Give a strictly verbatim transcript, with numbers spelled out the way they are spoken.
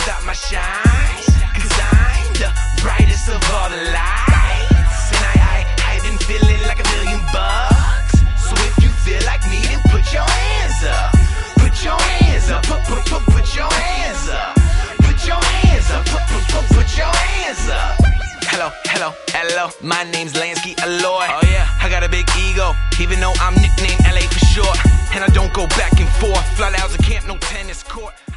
stop my shine, cause I'm the brightest of all the lights. And I, I, I've been feeling like a million bucks. So if you feel like me, then put your hands up. Put your hands up, put, put, put, put your hands up. Put your hands up, put, put, put, put your hands up. Hello, hello, hello, my name's Lansky Alloy. Oh yeah, I got a big ego, even though I'm nicknamed L A for short. And I don't go back and forth, fly out of camp, no tennis court.